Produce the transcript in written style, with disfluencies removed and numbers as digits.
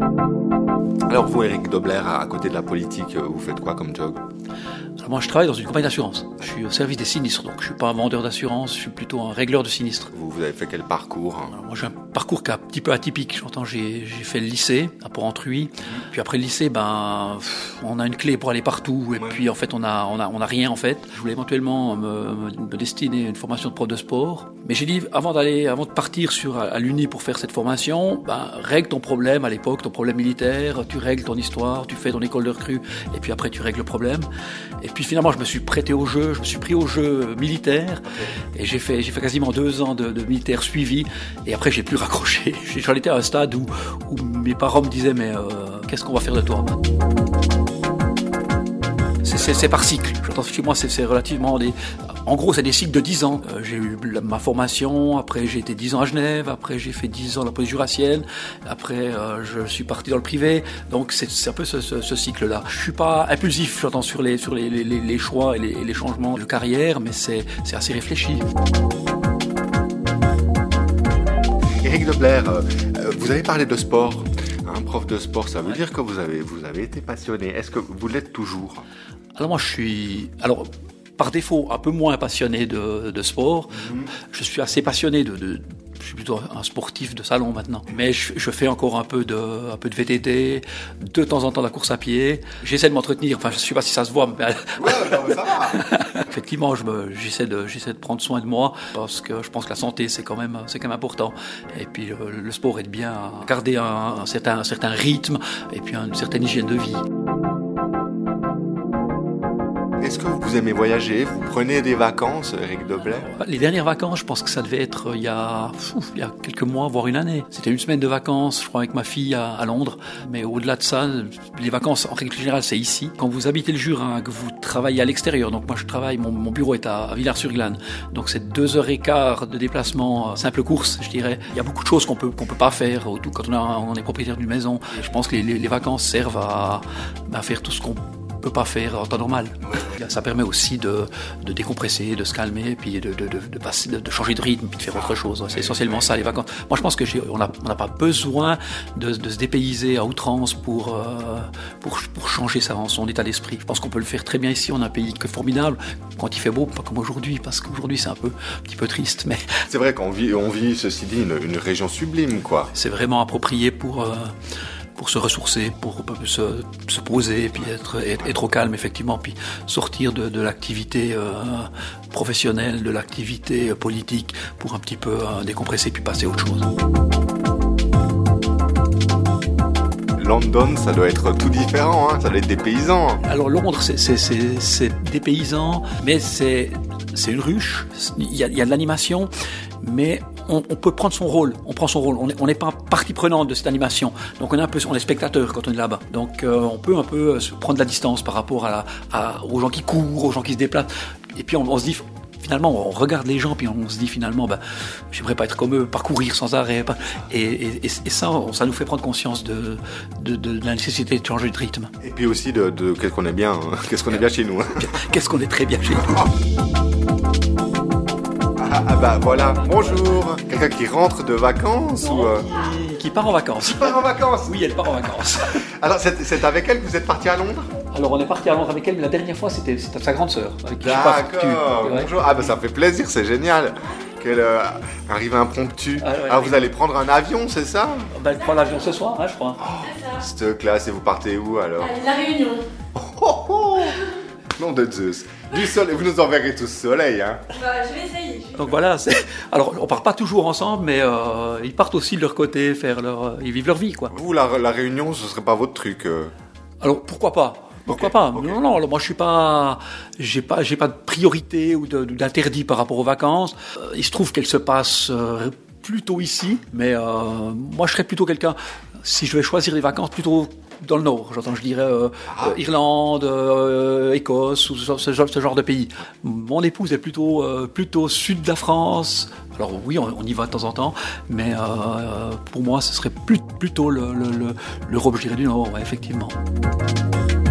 Alors vous, Éric Dobler, à côté de la politique, vous faites quoi comme job? Alors moi, je travaille dans une compagnie d'assurance. Je suis au service des sinistres, donc je suis pas un vendeur d'assurance, je suis plutôt un régleur de sinistres. Vous avez fait quel parcours? Alors moi, j'ai un parcours qui est un petit peu atypique. J'entends, j'ai fait le lycée à Port-Entruy. Puis après le lycée, on a une clé pour aller partout. Et puis en fait, on a rien en fait. Je voulais éventuellement me destiner à une formation de prof de sport. Mais j'ai dit, avant de partir à l'Uni pour faire cette formation, règle ton problème à l'époque, ton problème militaire. Tu règles ton histoire, tu fais ton école de recrue. Et puis après, tu règles le problème. Et puis finalement, je me suis pris au jeu militaire. Et j'ai fait quasiment 2 ans de militaire suivi. Et après, j'ai plus raccroché. J'en étais à un stade où mes parents me disaient, mais qu'est-ce qu'on va faire de toi? C'est par cycle. Chez moi, c'est relativement en gros, c'est des cycles de 10 ans. J'ai eu ma formation, après j'ai été 10 ans à Genève, après j'ai fait 10 ans à la police jurassienne, après je suis parti dans le privé. Donc c'est un peu ce cycle-là. Je suis pas impulsif, j'entends sur les choix et les changements de carrière, mais c'est assez réfléchi. Éric Dobler, vous avez parlé de sport. Un prof de sport, ça veut dire que vous avez été passionné. Est-ce que vous l'êtes toujours? Alors moi, je suis par défaut un peu moins passionné de sport. Je suis assez passionné je suis plutôt un sportif de salon maintenant. Mais je fais encore un peu de VTT, de temps en temps de la course à pied. J'essaie de m'entretenir, je ne sais pas si ça se voit, mais... Ouais, ça va. Effectivement, j'essaie de prendre soin de moi, parce que je pense que la santé, c'est quand même important. Et puis le sport aide bien à garder un certain rythme, et puis une certaine hygiène de vie. Est-ce que vous aimez voyager? Vous prenez des vacances, Éric Dobler? Les dernières vacances, je pense que ça devait être il y a quelques mois, voire une année. C'était une semaine de vacances, je crois, avec ma fille à Londres. Mais au-delà de ça, les vacances, en règle générale, c'est ici. Quand vous habitez le Jura, que vous travaillez à l'extérieur, donc moi je travaille, mon bureau est à Villars-sur-Glane. Donc c'est 2h15 de déplacement, simple course, je dirais. Il y a beaucoup de choses qu'on peut pas faire, quand on est propriétaire d'une maison. Et je pense que les vacances servent à faire tout ce qu'on peut pas faire en temps normal. Ça permet aussi de décompresser, de se calmer, puis de changer de rythme, puis de faire autre chose. C'est essentiellement ça, les vacances. Moi, je pense que on n'a pas besoin de se dépayser à outrance pour changer son état d'esprit. Je pense qu'on peut le faire très bien ici. On a un pays qui est formidable quand il fait beau, pas comme aujourd'hui, parce qu'aujourd'hui c'est un petit peu triste. Mais c'est vrai qu'on vit, ceci dit, une région sublime, quoi. C'est vraiment approprié pour se ressourcer, pour se poser, et puis être au calme, effectivement, puis sortir de l'activité professionnelle, de l'activité politique, pour un petit peu décompresser, puis passer à autre chose. London, ça doit être tout différent, hein. Ça doit être des paysans. Alors Londres, c'est des paysans, mais c'est une ruche, il y a de l'animation, mais on peut prendre son rôle, on n'est pas partie prenante de cette animation, donc on est spectateur quand on est là-bas, donc on peut un peu se prendre de la distance par rapport aux gens qui courent, aux gens qui se déplacent, et puis on se dit, finalement, on regarde les gens, puis on se dit finalement, j'aimerais pas être comme eux, parcourir sans arrêt, et ça nous fait prendre conscience de la nécessité de changer de rythme. Et puis aussi de qu'est-ce qu'on est bien, bien chez nous. Qu'est-ce qu'on est très bien chez nous. Voilà, bonjour. Quelqu'un qui rentre de vacances ou qui part en vacances. Qui part en vacances? Oui, elle part en vacances. Alors, c'est avec elle que vous êtes parti à Londres? Alors, on est parti à Londres avec elle, mais la dernière fois, c'était sa grande sœur. D'accord, bonjour. Ça fait plaisir, c'est génial qu'elle arrive impromptue. Alors, vous allez prendre un avion, c'est ça? Elle prend l'avion ce soir, je crois. Cette classe, et vous partez où alors? La Réunion. Nom de Zeus. Du soleil, vous nous enverrez tout ce soleil, hein? Je vais essayer. Donc voilà, alors on part pas toujours ensemble, mais ils partent aussi de leur côté, ils vivent leur vie, quoi. Vous, la Réunion, ce serait pas votre truc? Alors pourquoi pas? Pourquoi pas? Okay. Non, moi je suis pas, j'ai pas de priorité ou d'interdit par rapport aux vacances. Il se trouve qu'elles se passent plutôt ici, mais moi je serais plutôt quelqu'un, si je vais choisir les vacances, plutôt dans le nord, je dirais Irlande, Écosse, ou ce genre de pays. Mon épouse est plutôt sud de la France. Alors oui, on y va de temps en temps, mais pour moi, ce serait plutôt l'Europe, je dirais, du Nord, ouais, effectivement.